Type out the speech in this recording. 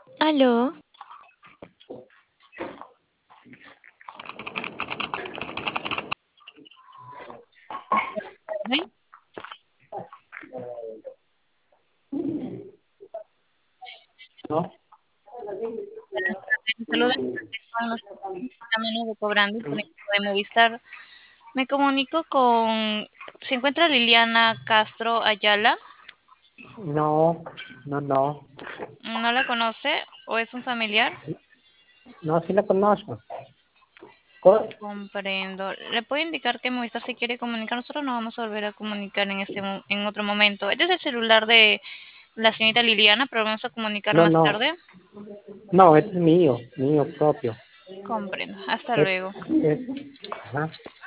Aló, Tarde. ¿No? Buenas tardes. Un saludo a nuestro a menudo cobrando por ejemplo, de Movistar. Me comunico con. ¿Se encuentra Liliana Castro Ayala? No, no, no. ¿No la conoce o es un familiar? No, sí la conozco. Co- Comprendo. ¿Le puedo indicar que Movistar si quiere comunicar? Nosotros nos vamos a volver a comunicar en otro momento. Este es el celular de la señorita Liliana, pero vamos a comunicar No, más no. tarde. No, este es mío propio. Comprendo. Hasta Es, luego. es, ajá.